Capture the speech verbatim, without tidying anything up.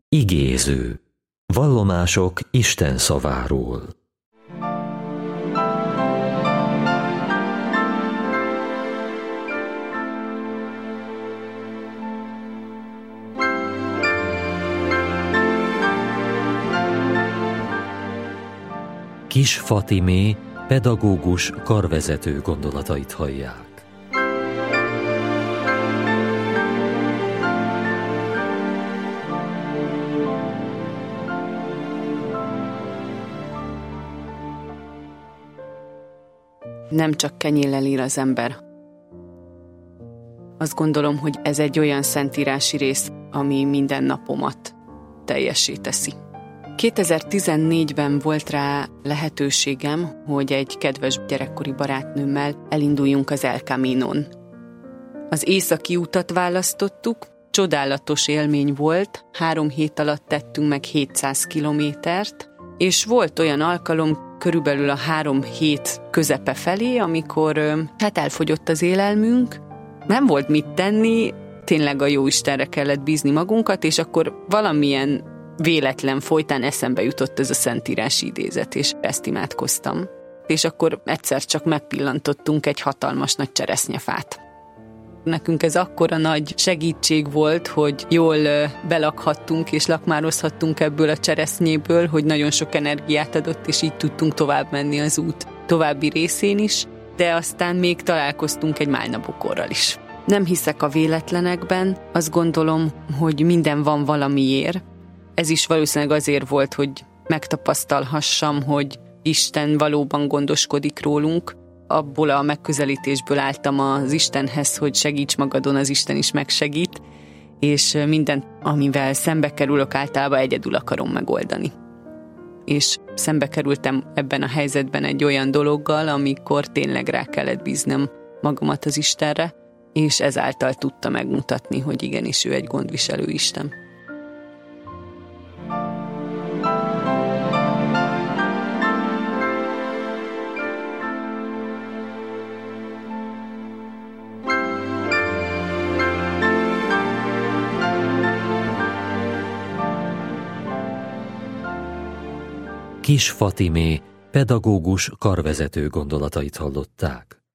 Igéző. Vallomások Isten szaváról. Kis Fatimé, pedagógus, karvezető gondolatait hallják. Nem csak kenyéllel ír az ember. Azt gondolom, hogy ez egy olyan szentírási rész, ami minden napomat teljessé teszi. kétezer-tizennégyben volt rá lehetőségem, hogy egy kedves gyerekkori barátnőmmel elinduljunk az El Caminon. Az északi utat választottuk, csodálatos élmény volt, három hét alatt tettünk meg hétszáz kilométert, és volt olyan alkalom, körülbelül a három hét közepe felé, amikor hát elfogyott az élelmünk, nem volt mit tenni, tényleg a Jóistenre kellett bízni magunkat, és akkor valamilyen véletlen folytán eszembe jutott ez a szentírási idézet, és ezt imádkoztam. És akkor egyszer csak megpillantottunk egy hatalmas nagy cseresznyefát. Nekünk ez akkora nagy segítség volt, hogy jól belakhattunk és lakmározhattunk ebből a cseresznyéből, hogy nagyon sok energiát adott, és így tudtunk tovább menni az út további részén is, de aztán még találkoztunk egy málnabokorral is. Nem hiszek a véletlenekben, azt gondolom, hogy minden van valamiért. Ez is valószínűleg azért volt, hogy megtapasztalhassam, hogy Isten valóban gondoskodik rólunk. Abból a megközelítésből álltam az Istenhez, hogy segíts magadon, az Isten is megsegít, és mindent, amivel szembe kerülök, általában egyedül akarom megoldani. És szembe kerültem ebben a helyzetben egy olyan dologgal, amikor tényleg rá kellett bíznom magamat az Istenre, és ezáltal tudta megmutatni, hogy igenis ő egy gondviselő Isten. Kis Fatimé, pedagógus, karvezető gondolatait hallották.